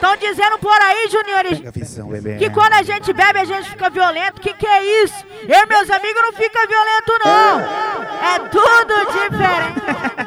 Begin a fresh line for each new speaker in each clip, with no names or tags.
Tão dizendo por aí, juniores, que quando a gente bebe a gente fica violento. Que é isso? Eu e meus amigos não fica violento não. É tudo diferente.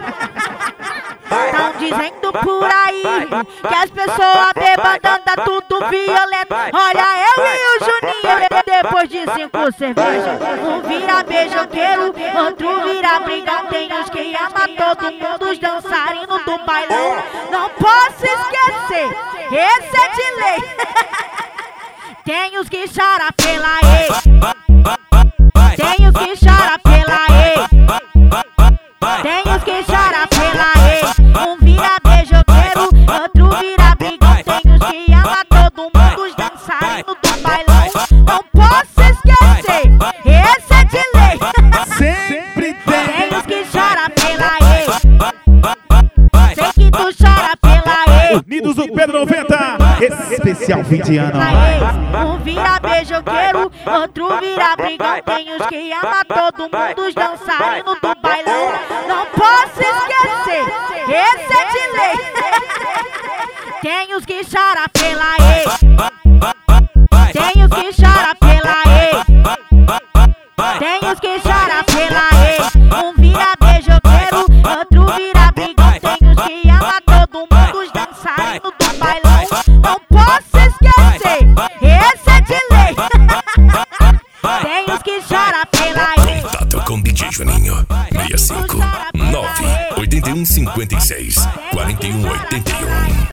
Tão dizendo por aí que as pessoas bebando anda tudo violento. Olha, eu e o Juninho, depois de 5 cervejas, um vira beijoqueiro, outro vira brigão. Tem uns que ama todo mundo, os dançarinos do bailão. Não posso esquecer, esse é de lei. Tem os que choram pela ex, tem os que choram pela ex, tem os que choram pela ex. Um vira beijoqueiro, outro vira brigão. Tem os que ama todo mundo, os dançarinos do bailão. Não posso esquecer, esse é de lei.
Sempre
Tem os que choram pela ex, sei que tu chora pela ex.
Unidos do Pedro 90, especial 20 anos.
Um vira beijoqueiro, outro vira brigão. Tem os que ama todo mundo, os dançarinos do bailão. Não posso esquecer, esse é de lei. Tem os que choram pela ex, tem os que choram pela ex, tem os que choram pela ex. Um vira beijoqueiro, outro vira brigão. Tem os que ama todo mundo, os dançarinos do bailão. Não posso esquecer, esse é de lei. Tem os que choram pela ex.
Contato com DJ Juninho 65 9 81 56 41 81.